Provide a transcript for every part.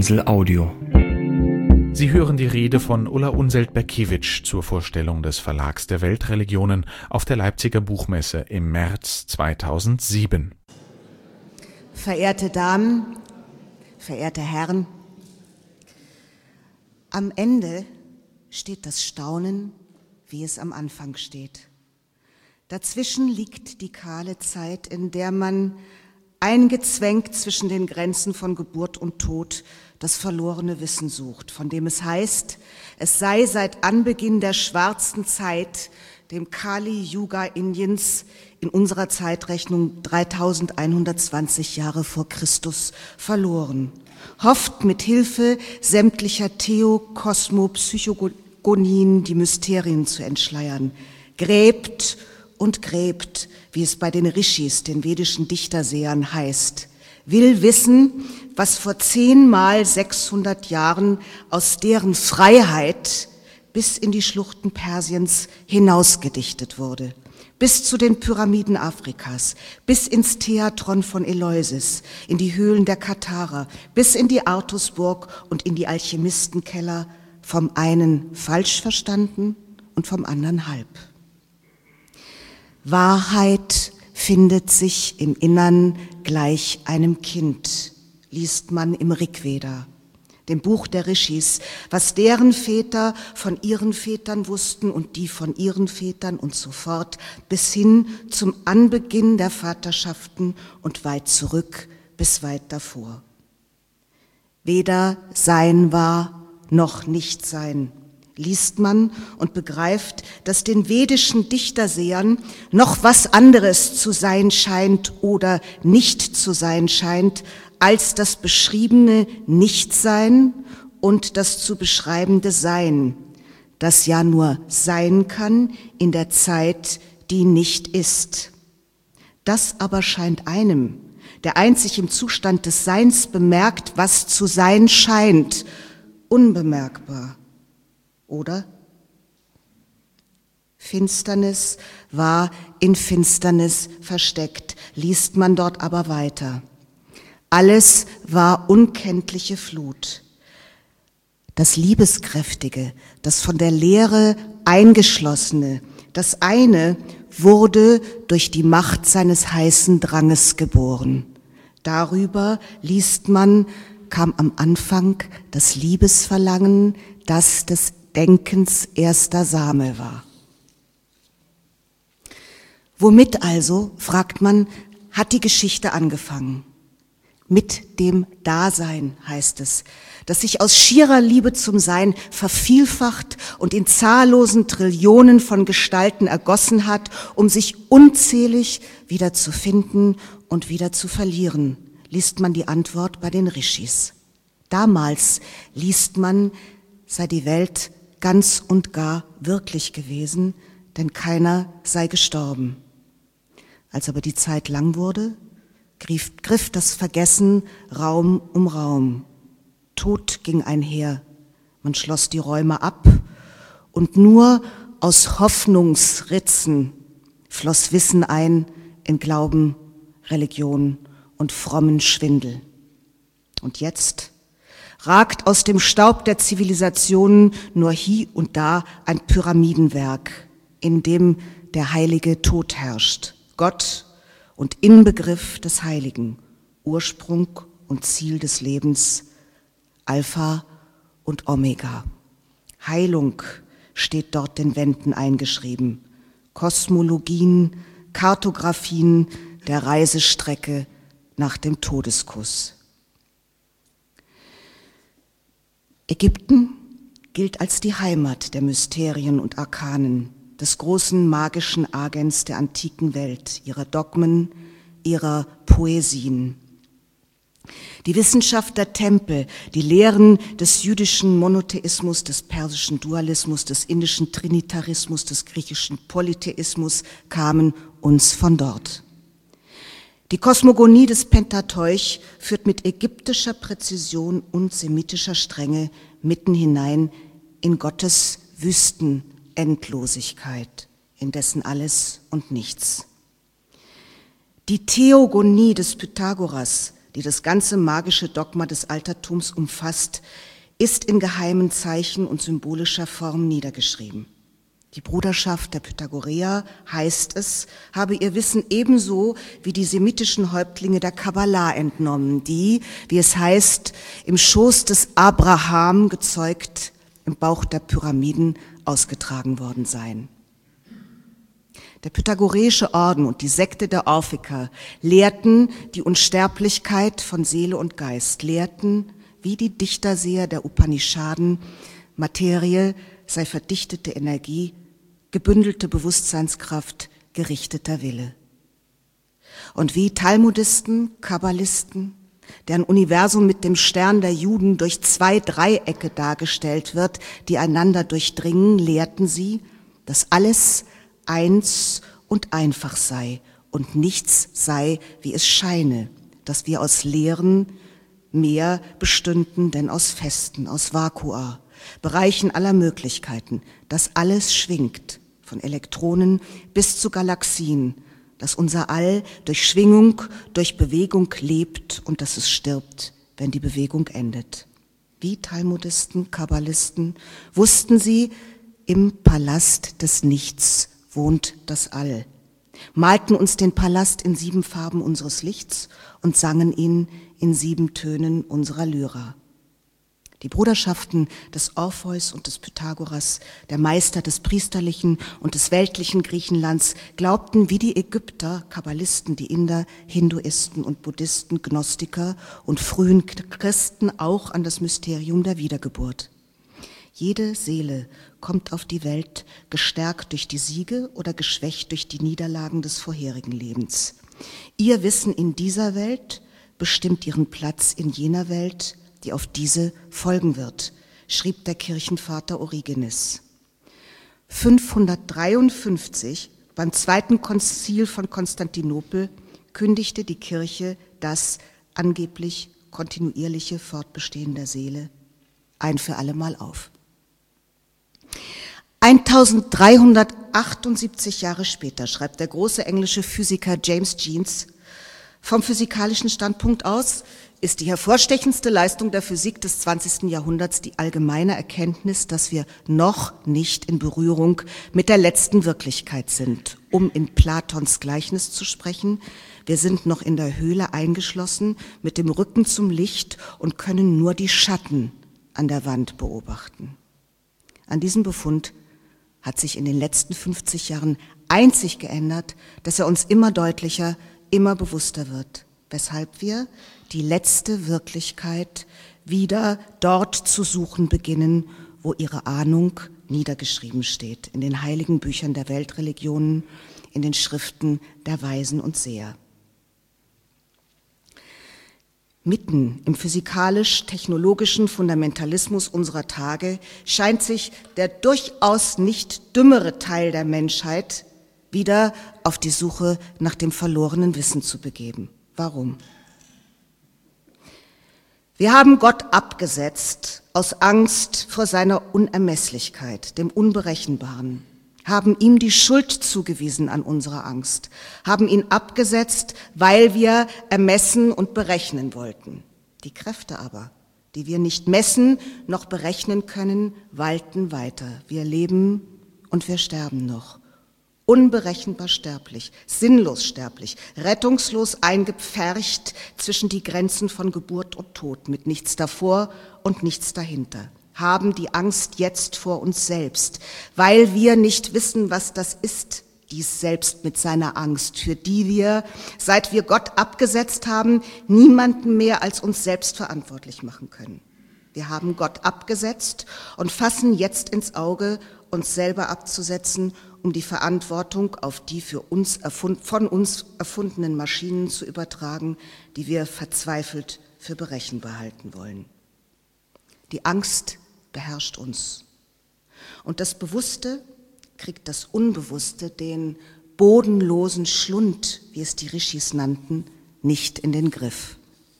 Insel Audio. Sie hören die Rede von Ulla Unselt-Berkiewicz zur Vorstellung des Verlags der Weltreligionen auf der Leipziger Buchmesse im März 2007. Verehrte Damen, verehrte Herren, am Ende steht das Staunen, wie es am Anfang steht. Dazwischen liegt die kahle Zeit, in der man, eingezwängt zwischen den Grenzen von Geburt und Tod, das verlorene Wissen sucht, von dem es heißt, es sei seit Anbeginn der schwarzen Zeit, dem Kali-Yuga Indiens, in unserer Zeitrechnung 3120 Jahre vor Christus, verloren. Hofft mit Hilfe sämtlicher Theokosmopsychogonien die Mysterien zu entschleiern, gräbt und gräbt, wie es bei den Rishis, den vedischen Dichtersehern, heißt, will wissen, was vor 10 mal 600 Jahren aus deren Freiheit bis in die Schluchten Persiens hinausgedichtet wurde, bis zu den Pyramiden Afrikas, bis ins Theatron von Eleusis, in die Höhlen der Katharer, bis in die Artusburg und in die Alchemistenkeller, vom einen falsch verstanden und vom anderen halb. Wahrheit findet sich im Innern gleich einem Kind, liest man im Rigveda, dem Buch der Rishis, was deren Väter von ihren Vätern wussten und die von ihren Vätern und so fort, bis hin zum Anbeginn der Vaterschaften und weit zurück bis weit davor. Weder Sein war noch Nichtsein, liest man und begreift, dass den vedischen Dichtersehern noch was anderes zu sein scheint oder nicht zu sein scheint, als das beschriebene Nichtsein und das zu beschreibende Sein, das ja nur sein kann in der Zeit, die nicht ist. Das aber scheint einem, der einzig im Zustand des Seins bemerkt, was zu sein scheint, unbemerkbar. Oder? Finsternis war in Finsternis versteckt, liest man dort aber weiter. Alles war unkenntliche Flut. Das Liebeskräftige, das von der Leere eingeschlossene, das eine wurde durch die Macht seines heißen Dranges geboren. Darüber, liest man, kam am Anfang das Liebesverlangen, das des Denkens erster Same war. Womit also, fragt man, hat die Geschichte angefangen? Mit dem Dasein, heißt es, das sich aus schierer Liebe zum Sein vervielfacht und in zahllosen Trillionen von Gestalten ergossen hat, um sich unzählig wieder zu finden und wieder zu verlieren, liest man die Antwort bei den Rishis. Damals liest man, sei die Welt ganz und gar wirklich gewesen, denn keiner sei gestorben. Als aber die Zeit lang wurde, griff das Vergessen Raum um Raum. Tod ging einher, man schloss die Räume ab und nur aus Hoffnungsritzen floss Wissen ein in Glauben, Religion und frommen Schwindel. Und jetzt ragt aus dem Staub der Zivilisationen nur hie und da ein Pyramidenwerk, in dem der heilige Tod herrscht, Gott und Inbegriff des Heiligen, Ursprung und Ziel des Lebens, Alpha und Omega. Heilung steht dort den Wänden eingeschrieben, Kosmologien, Kartographien der Reisestrecke nach dem Todeskuss. Ägypten gilt als die Heimat der Mysterien und Arkanen, des großen magischen Agens der antiken Welt, ihrer Dogmen, ihrer Poesien. Die Wissenschaft der Tempel, die Lehren des jüdischen Monotheismus, des persischen Dualismus, des indischen Trinitarismus, des griechischen Polytheismus kamen uns von dort. Die Kosmogonie des Pentateuch führt mit ägyptischer Präzision und semitischer Strenge mitten hinein in Gottes Wüstenendlosigkeit, in dessen Alles und Nichts. Die Theogonie des Pythagoras, die das ganze magische Dogma des Altertums umfasst, ist in geheimen Zeichen und symbolischer Form niedergeschrieben. Die Bruderschaft der Pythagoreer, heißt es, habe ihr Wissen ebenso wie die semitischen Häuptlinge der Kabbalah entnommen, die, wie es heißt, im Schoß des Abraham gezeugt, im Bauch der Pyramiden ausgetragen worden seien. Der pythagoreische Orden und die Sekte der Orphiker lehrten die Unsterblichkeit von Seele und Geist, lehrten, wie die Dichterseher der Upanishaden, Materie sei verdichtete Energie, gebündelte Bewusstseinskraft, gerichteter Wille. Und wie Talmudisten, Kabbalisten, deren Universum mit dem Stern der Juden durch 2 Dreiecke dargestellt wird, die einander durchdringen, lehrten sie, dass alles eins und einfach sei und nichts sei, wie es scheine, dass wir aus Leeren mehr bestünden denn aus Festen, aus Vakua, Bereichen aller Möglichkeiten, dass alles schwingt, von Elektronen bis zu Galaxien, dass unser All durch Schwingung, durch Bewegung lebt und dass es stirbt, wenn die Bewegung endet. Wie Talmudisten, Kabbalisten wussten sie, im Palast des Nichts wohnt das All, malten uns den Palast in 7 Farben unseres Lichts und sangen ihn in 7 Tönen unserer Lyra. Die Bruderschaften des Orpheus und des Pythagoras, der Meister des priesterlichen und des weltlichen Griechenlands, glaubten wie die Ägypter, Kabbalisten, die Inder, Hinduisten und Buddhisten, Gnostiker und frühen Christen auch an das Mysterium der Wiedergeburt. Jede Seele kommt auf die Welt, gestärkt durch die Siege oder geschwächt durch die Niederlagen des vorherigen Lebens. Ihr Wissen in dieser Welt bestimmt ihren Platz in jener Welt, die auf diese folgen wird, schrieb der Kirchenvater Origenes. 553, beim 2. Konzil von Konstantinopel, kündigte die Kirche das angeblich kontinuierliche Fortbestehen der Seele ein für allemal auf. 1378 Jahre später schreibt der große englische Physiker James Jeans: Vom physikalischen Standpunkt aus ist die hervorstechendste Leistung der Physik des 20. Jahrhunderts die allgemeine Erkenntnis, dass wir noch nicht in Berührung mit der letzten Wirklichkeit sind. Um in Platons Gleichnis zu sprechen, wir sind noch in der Höhle eingeschlossen, mit dem Rücken zum Licht und können nur die Schatten an der Wand beobachten. An diesem Befund hat sich in den letzten 50 Jahren einzig geändert, dass er uns immer deutlicher, immer bewusster wird, weshalb wir die letzte Wirklichkeit wieder dort zu suchen beginnen, wo ihre Ahnung niedergeschrieben steht, in den heiligen Büchern der Weltreligionen, in den Schriften der Weisen und Seher. Mitten im physikalisch-technologischen Fundamentalismus unserer Tage scheint sich der durchaus nicht dümmere Teil der Menschheit wieder auf die Suche nach dem verlorenen Wissen zu begeben. Warum? Wir haben Gott abgesetzt aus Angst vor seiner Unermesslichkeit, dem Unberechenbaren, haben ihm die Schuld zugewiesen an unserer Angst, haben ihn abgesetzt, weil wir ermessen und berechnen wollten. Die Kräfte aber, die wir nicht messen noch berechnen können, walten weiter. Wir leben und wir sterben noch. Unberechenbar sterblich, sinnlos sterblich, rettungslos eingepfercht zwischen die Grenzen von Geburt und Tod, mit nichts davor und nichts dahinter. Haben die Angst jetzt vor uns selbst, weil wir nicht wissen, was das ist, dies Selbst mit seiner Angst, für die wir, seit wir Gott abgesetzt haben, niemanden mehr als uns selbst verantwortlich machen können. Wir haben Gott abgesetzt und fassen jetzt ins Auge, uns selber abzusetzen, um die Verantwortung auf die von uns erfundenen Maschinen zu übertragen, die wir verzweifelt für berechenbar halten wollen. Die Angst beherrscht uns. Und das Bewusste kriegt das Unbewusste, den bodenlosen Schlund, wie es die Rishis nannten, nicht in den Griff.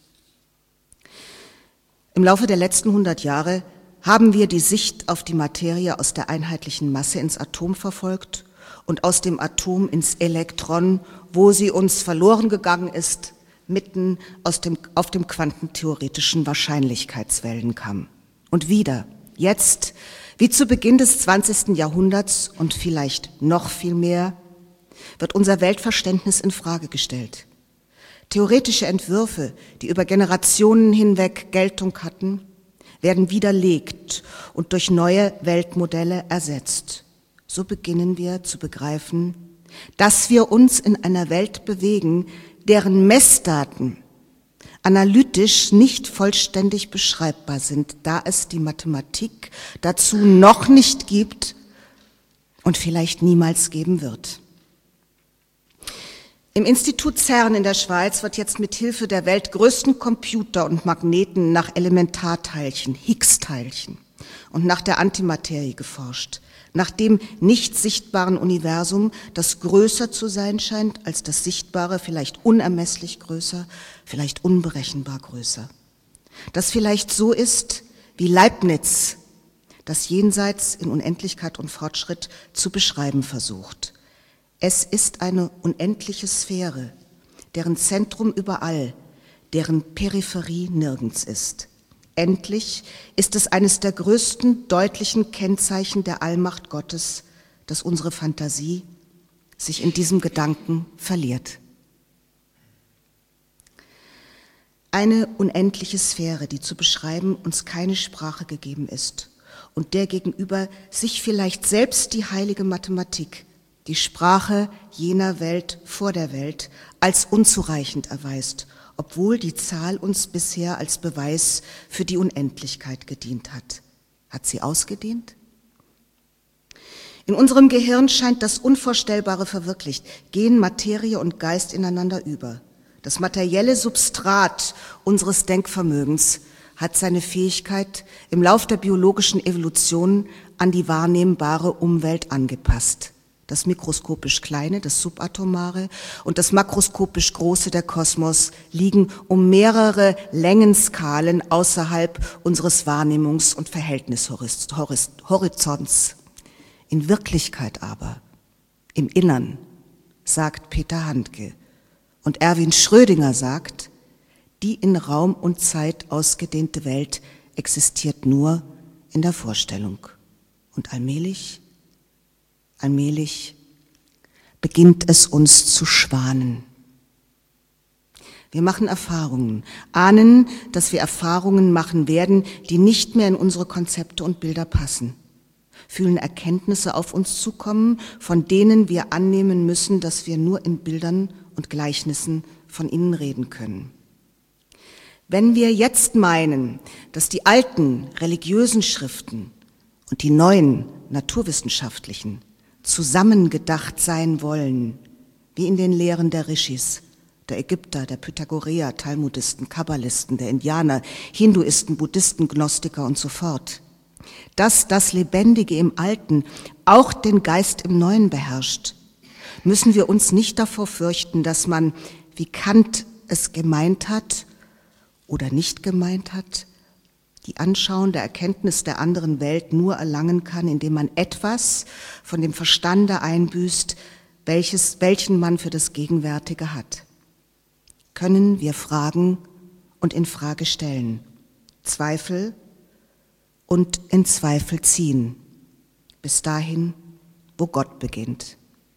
Im Laufe der letzten 100 Jahre haben wir die Sicht auf die Materie aus der einheitlichen Masse ins Atom verfolgt und aus dem Atom ins Elektron, wo sie uns verloren gegangen ist, mitten auf dem quantentheoretischen Wahrscheinlichkeitswellenkamm. Und wieder, jetzt, wie zu Beginn des 20. Jahrhunderts und vielleicht noch viel mehr, wird unser Weltverständnis in Frage gestellt. Theoretische Entwürfe, die über Generationen hinweg Geltung hatten, werden widerlegt und durch neue Weltmodelle ersetzt. So beginnen wir zu begreifen, dass wir uns in einer Welt bewegen, deren Messdaten analytisch nicht vollständig beschreibbar sind, da es die Mathematik dazu noch nicht gibt und vielleicht niemals geben wird. Im Institut CERN in der Schweiz wird jetzt mit Hilfe der weltgrößten Computer und Magneten nach Elementarteilchen, Higgs-Teilchen und nach der Antimaterie geforscht, nach dem nicht sichtbaren Universum, das größer zu sein scheint als das Sichtbare, vielleicht unermesslich größer, vielleicht unberechenbar größer. Das vielleicht so ist, wie Leibniz das Jenseits in Unendlichkeit und Fortschritt zu beschreiben versucht. Es ist eine unendliche Sphäre, deren Zentrum überall, deren Peripherie nirgends ist. Endlich ist es eines der größten deutlichen Kennzeichen der Allmacht Gottes, dass unsere Fantasie sich in diesem Gedanken verliert. Eine unendliche Sphäre, die zu beschreiben uns keine Sprache gegeben ist und der gegenüber sich vielleicht selbst die heilige Mathematik, die Sprache jener Welt vor der Welt, als unzureichend erweist, obwohl die Zahl uns bisher als Beweis für die Unendlichkeit gedient hat. Hat sie ausgedehnt? In unserem Gehirn scheint das Unvorstellbare verwirklicht, gehen Materie und Geist ineinander über. Das materielle Substrat unseres Denkvermögens hat seine Fähigkeit im Lauf der biologischen Evolution an die wahrnehmbare Umwelt angepasst. Das mikroskopisch Kleine, das Subatomare und das makroskopisch Große, der Kosmos, liegen um mehrere Längenskalen außerhalb unseres Wahrnehmungs- und Verhältnishorizonts. In Wirklichkeit aber, im Innern, sagt Peter Handke. Und Erwin Schrödinger sagt, die in Raum und Zeit ausgedehnte Welt existiert nur in der Vorstellung. Und allmählich beginnt es uns zu schwanen. Wir machen Erfahrungen, ahnen, dass wir Erfahrungen machen werden, die nicht mehr in unsere Konzepte und Bilder passen, fühlen Erkenntnisse auf uns zukommen, von denen wir annehmen müssen, dass wir nur in Bildern und Gleichnissen von ihnen reden können. Wenn wir jetzt meinen, dass die alten religiösen Schriften und die neuen naturwissenschaftlichen zusammengedacht sein wollen, wie in den Lehren der Rishis, der Ägypter, der Pythagoreer, Talmudisten, Kabbalisten, der Indianer, Hinduisten, Buddhisten, Gnostiker und so fort, dass das Lebendige im Alten auch den Geist im Neuen beherrscht, müssen wir uns nicht davor fürchten, dass man, wie Kant es gemeint hat oder nicht gemeint hat, die anschauende Erkenntnis der anderen Welt nur erlangen kann, indem man etwas von dem Verstande einbüßt, welchen man für das Gegenwärtige hat. Können wir fragen und in Frage stellen, Zweifel und in Zweifel ziehen, bis dahin, wo Gott beginnt.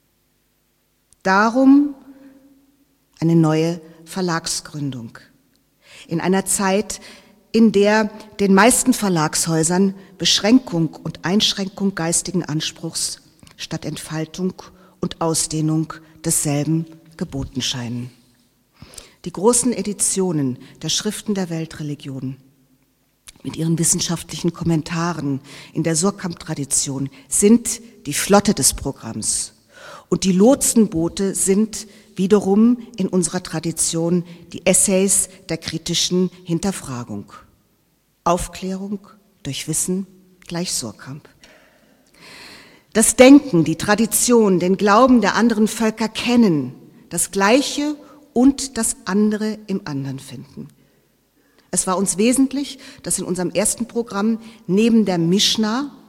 Darum eine neue Verlagsgründung. In einer Zeit, in der den meisten Verlagshäusern Beschränkung und Einschränkung geistigen Anspruchs statt Entfaltung und Ausdehnung desselben geboten scheinen. Die großen Editionen der Schriften der Weltreligionen mit ihren wissenschaftlichen Kommentaren in der Surkamp-Tradition sind die Flotte des Programms. Und die Lotsenboote sind wiederum in unserer Tradition die Essays der kritischen Hinterfragung. Aufklärung durch Wissen gleich Surkamp. Das Denken, die Tradition, den Glauben der anderen Völker kennen, das Gleiche und das andere im anderen finden. Es war uns wesentlich, dass in unserem ersten Programm neben der Mischna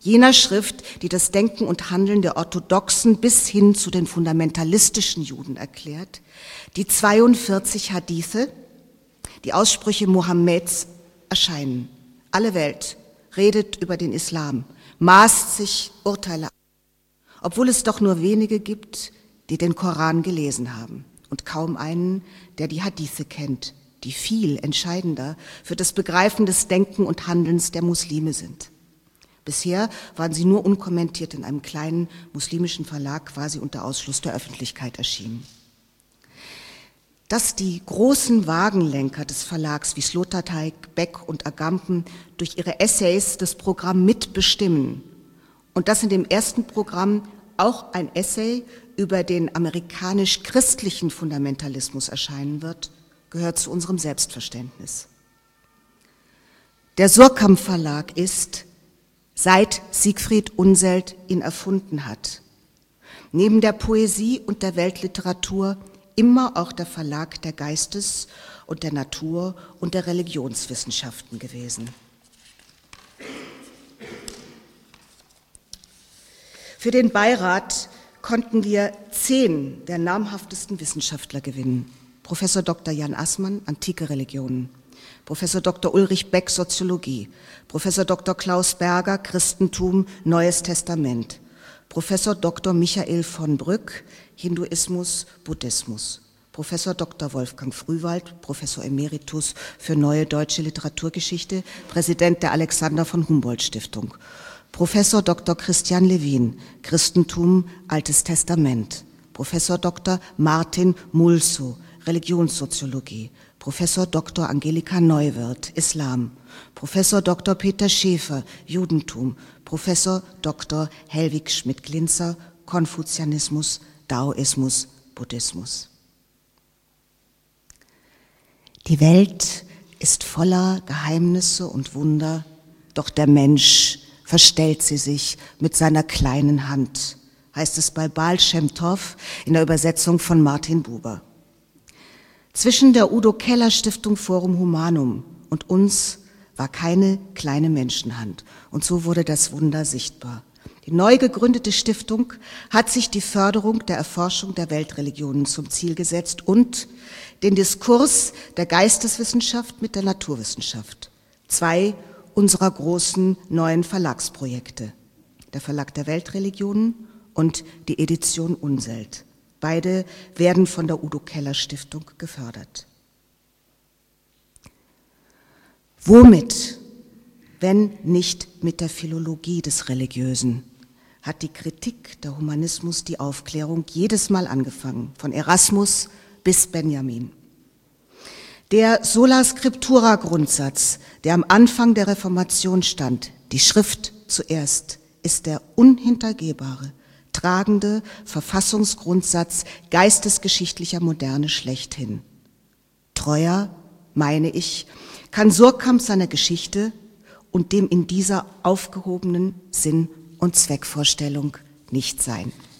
jener Schrift, die das Denken und Handeln der orthodoxen bis hin zu den fundamentalistischen Juden erklärt, die 42 Hadithe, die Aussprüche Mohammeds erscheinen. Alle Welt redet über den Islam, maßt sich Urteile an, obwohl es doch nur wenige gibt, die den Koran gelesen haben und kaum einen, der die Hadithe kennt, die viel entscheidender für das Begreifen des Denken und Handelns der Muslime sind. Bisher waren sie nur unkommentiert in einem kleinen muslimischen Verlag quasi unter Ausschluss der Öffentlichkeit erschienen. Dass die großen Wagenlenker des Verlags wie Sloterdijk, Beck und Agamben durch ihre Essays das Programm mitbestimmen und dass in dem ersten Programm auch ein Essay über den amerikanisch-christlichen Fundamentalismus erscheinen wird, gehört zu unserem Selbstverständnis. Der Surkamp Verlag ist, seit Siegfried Unseld ihn erfunden hat, neben der Poesie und der Weltliteratur immer auch der Verlag der Geistes- und der Natur- und der Religionswissenschaften gewesen. Für den Beirat konnten wir 10 der namhaftesten Wissenschaftler gewinnen. Professor Dr. Jan Assmann, Antike Religionen, Professor Dr. Ulrich Beck, Soziologie, Professor Dr. Klaus Berger, Christentum, Neues Testament, Professor Dr. Michael von Brück, Hinduismus, Buddhismus, Professor Dr. Wolfgang Frühwald, Professor Emeritus für Neue Deutsche Literaturgeschichte, Präsident der Alexander von Humboldt Stiftung, Professor Dr. Christian Lewin, Christentum, Altes Testament, Professor Dr. Martin Mulsow, Religionssoziologie, Professor Dr. Angelika Neuwirth, Islam, Professor Dr. Peter Schäfer, Judentum, Professor Dr. Helwig Schmidt-Glinzer, Konfuzianismus, Daoismus, Buddhismus. Die Welt ist voller Geheimnisse und Wunder, doch der Mensch verstellt sie sich mit seiner kleinen Hand, heißt es bei Baal Shem Tov in der Übersetzung von Martin Buber. Zwischen der Udo Keller Stiftung Forum Humanum und uns war keine kleine Menschenhand und so wurde das Wunder sichtbar. Die neu gegründete Stiftung hat sich die Förderung der Erforschung der Weltreligionen zum Ziel gesetzt und den Diskurs der Geisteswissenschaft mit der Naturwissenschaft. 2 unserer großen neuen Verlagsprojekte, der Verlag der Weltreligionen und die Edition Unseld. Beide werden von der Udo Keller Stiftung gefördert. Womit, wenn nicht mit der Philologie des Religiösen, hat die Kritik der Humanismus die Aufklärung jedes Mal angefangen, von Erasmus bis Benjamin. Der Sola Scriptura Grundsatz, der am Anfang der Reformation stand, die Schrift zuerst, ist der unhintergehbare, tragende Verfassungsgrundsatz geistesgeschichtlicher Moderne schlechthin. Treuer, meine ich, kann Surkamp seiner Geschichte und dem in dieser aufgehobenen Sinn- und Zweckvorstellung nicht sein.